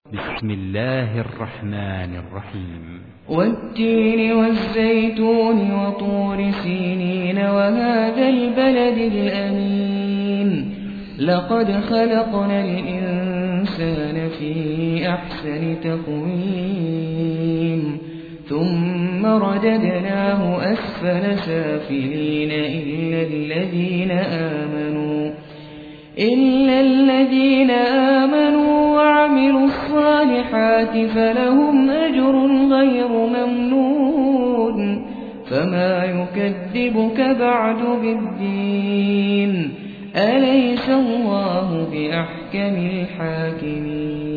بسم الله الرحمن الرحيم والتين والزيتون وطور سينين وهذا البلد الأمين لقد خلقنا الإنسان في أحسن تقويم ثم رددناه أسفل سافلين إلا الذين آمنوا وعملوا الصالحات فلهم أجر غير ممنون فما يكذبك بعد بالدين أليس الله بأحكم الحاكمين